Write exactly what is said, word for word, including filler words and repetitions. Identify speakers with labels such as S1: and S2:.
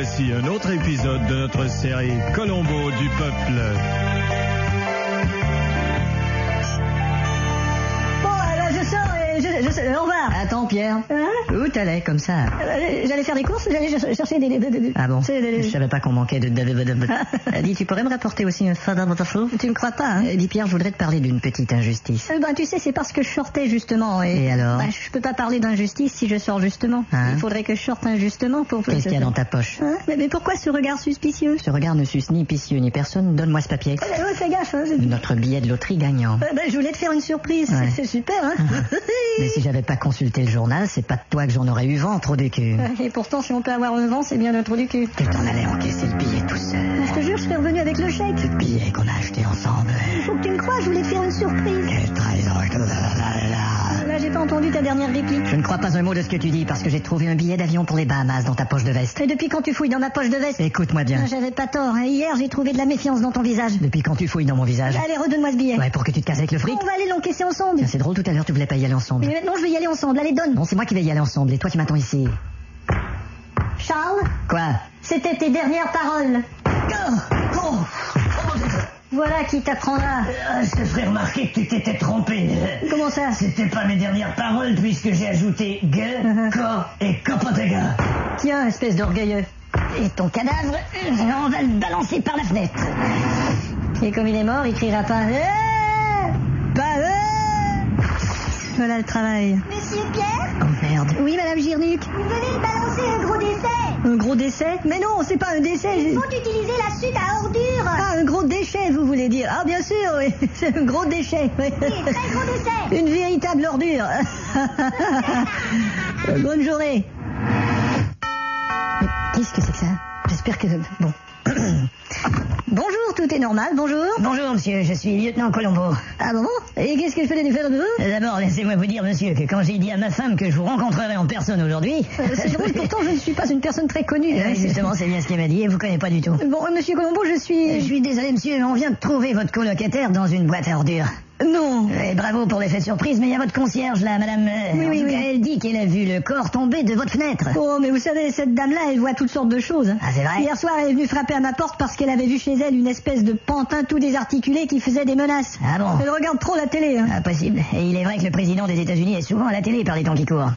S1: voici un autre épisode de notre série Colombo du peuple.
S2: Bon, alors je sors et je, je, je au revoir.
S3: Attends, Pierre.
S2: Hein?
S3: Où t'allais comme ça?
S2: Euh, J'allais faire des courses, j'allais chercher des... des, des, des
S3: Ah bon?
S2: des,
S3: Je savais pas qu'on manquait de... de, de, de, de. Euh, dis, tu pourrais me rapporter aussi un fada botafou?
S2: Tu ne crois pas, hein?
S3: euh, Dis, Pierre, je voudrais te parler d'une petite injustice.
S2: Euh, ben, tu sais, c'est parce que je sortais justement. Et,
S3: Et alors?
S2: Ben, je peux pas parler d'injustice si je sors justement.
S3: Hein?
S2: Il faudrait que je sorte injustement pour...
S3: Qu'est-ce qu'il y a dans ta poche?
S2: Hein? mais, mais pourquoi ce regard suspicieux?
S3: Ce regard ne suce ni picieux ni personne. Donne-moi ce papier.
S2: Euh, ouais, fais gaffe, hein? je-
S3: Notre billet de loterie gagnant.
S2: Euh, ben, je voulais te faire une surprise,
S3: Ouais.
S2: c'est c'est super, hein?
S3: Mais si j'avais pas consulté le journal, c'est pas de toi que j'en aurais eu vent, trop du cul.
S2: Et pourtant, si on peut avoir le vent, c'est bien notre du cul.
S3: Tu t'en allais encaisser le billet tout seul.
S2: Je te jure, je serais revenu avec le chèque.
S3: Le billet qu'on a acheté ensemble.
S2: Il faut que tu me crois, je voulais te faire une surprise.
S3: Quelle trahison.
S2: Là, j'ai pas entendu ta dernière réplique.
S3: Je ne crois pas un mot de ce que tu dis parce que j'ai trouvé un billet d'avion pour les Bahamas dans ta poche de veste.
S2: Et depuis quand tu fouilles dans ma poche de veste?
S3: Écoute-moi bien.
S2: J'avais pas tort, hein. Hier, j'ai trouvé de la méfiance dans ton visage.
S3: Depuis quand tu fouilles dans mon visage?
S2: Allez, redonne-moi ce billet.
S3: Ouais, pour que tu te casses avec le fric.
S2: On va aller l'encaisser ensemble.
S3: Tiens, c'est drôle, tout à l'heure tu voulais pas y aller ensemble.
S2: Mais maintenant, je veux y aller ensemble. Allez, donne.
S3: Non, c'est moi qui vais y aller ensemble et toi tu m'attends ici.
S2: Charles,
S3: Quoi?
S2: c'était tes dernières paroles. Voilà qui t'apprendra.
S4: Ah, je te ferai remarquer que tu t'étais trompé.
S2: Comment ça?
S4: C'était pas mes dernières paroles puisque j'ai ajouté gueux, corps et copotega.
S2: Tiens, espèce d'orgueilleux.
S4: Et ton cadavre, on va le balancer par la fenêtre.
S2: Et comme il est mort, il criera pas. Eh pas eh Voilà le travail.
S5: Monsieur Pierre,
S3: Oh merde.
S2: Oui, Madame Girnuc.
S5: vous venez de balancer un gros décès.
S2: Un gros décès? Mais non, c'est pas un décès.
S5: Il
S2: j'ai-
S5: faut utiliser la chute à ordures.
S2: Ah, un gros déchet, vous voulez dire? Ah, bien sûr, oui. C'est un gros déchet. Oui.
S5: Oui, très gros décès.
S2: Une véritable ordure. Bonne journée. Mais qu'est-ce que c'est que ça? J'espère que... Bon. Bonjour, tout est normal, bonjour.
S4: Bonjour monsieur, je suis lieutenant Colombo.
S2: Ah bon? Et qu'est-ce que je peux faire de vous?
S4: D'abord, laissez-moi vous dire monsieur que quand j'ai dit à ma femme que je vous rencontrerai en personne aujourd'hui...
S2: Euh, C'est drôle, pourtant je ne suis pas une personne très connue. hein.
S4: Ouais, justement, c'est bien ce qu'elle m'a dit et vous connaissez pas du tout.
S2: Bon, euh, monsieur Colombo, je suis...
S4: Je suis désolé monsieur, mais on vient de trouver votre colocataire dans une boîte à ordures.
S2: Non.
S4: Et bravo pour l'effet de surprise, mais il y a votre concierge là, madame. euh,
S2: Oui,
S4: en
S2: oui,
S4: tout
S2: oui.
S4: cas, elle dit qu'elle a vu le corps tomber de votre fenêtre.
S2: Oh, mais vous savez, cette dame-là, elle voit toutes sortes de choses. hein.
S4: Ah, c'est vrai?
S2: Hier soir, elle est venue frapper à ma porte parce qu'elle avait vu chez elle une espèce de pantin tout désarticulé qui faisait des menaces.
S4: Ah bon?
S2: Elle regarde trop la télé. Hein.
S4: Impossible. Et il est vrai que le président des États-Unis est souvent à la télé par les temps qui courent.